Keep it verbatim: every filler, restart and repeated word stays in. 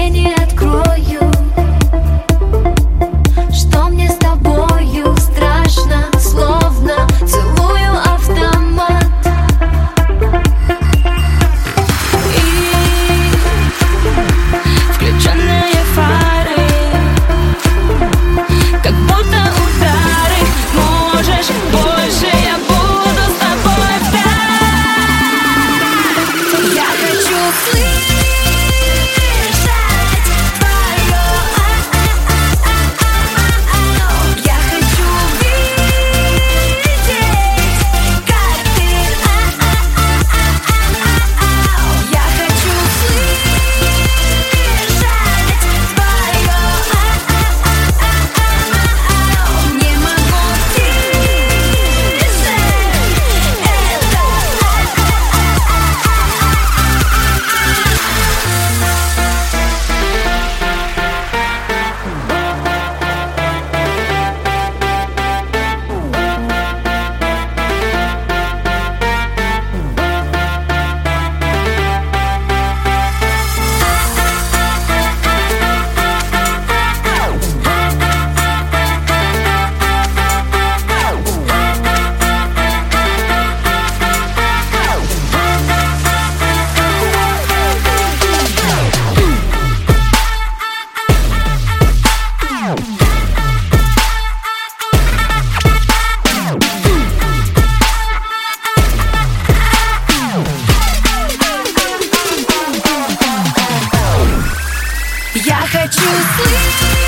не открою, что мне с тобою страшно, словно целую автомат. И включенные фары, как будто удары. Можешь больше, я буду с тобой вдаль. Я хочу слышать твое а-а-а-а-а-а. Я хочу видеть, как ты а-а-а-а-а-а. Я хочу слышать твое а-а-а-а-а-а. Не могу тише это Я хочу слышать